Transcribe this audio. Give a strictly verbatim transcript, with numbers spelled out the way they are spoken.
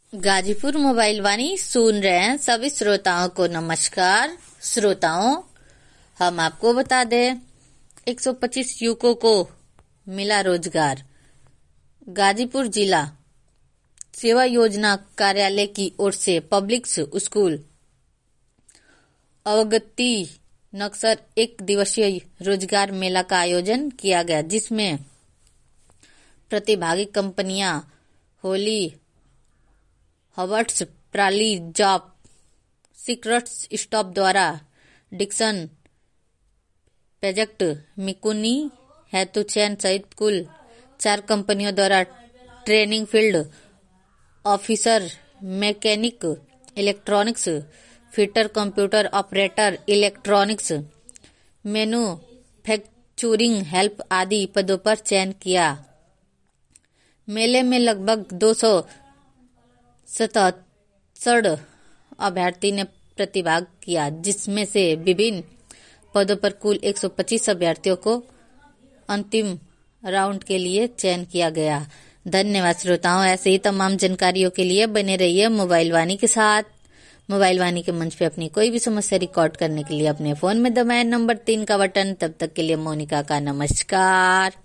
Ghazipur mobile वाणी सुन रहे हैं सभी श्रोताओं को नमस्कार। श्रोताओं, हम आपको बता दें एक सौ पच्चीस युवकों को मिला रोजगार। गाजीपुर जिला सेवा योजना कार्यालय की ओर से पब्लिक स्कूल अवगति नक्सर एक दिवसीय रोजगार मेला का आयोजन किया गया, जिसमें प्रतिभागी कंपनियां होली हवर्ट्स प्राली जॉब सीक्रेट्स स्टॉप द्वारा डिक्सन प्रोजेक्ट मिकुनी हेतु चयन सहित कुल चार कंपनियों द्वारा training field officer, mechanic, electronics fitter, computer operator, electronics manufacturing help आदि पदों पर चयन किया। मेले में लगभग दो सौ सतहत्तर अभ्यर्थी ने प्रतिभाग किया, जिसमें से विभिन्न पदों पर कुल एक सौ पच्चीस अभ्यर्थियों को अंतिम राउंड के लिए चयन किया गया। धन्यवाद श्रोताओं। ऐसे ही तमाम जानकारियों के लिए बने रहिए मोबाइल वाणी के साथ। मोबाइल वाणी के मंच पे अपनी कोई भी समस्या रिकॉर्ड करने के लिए अपने फोन में दबाएं नंबर तीन का बटन। तब तक के लिए मोनिका का नमस्कार।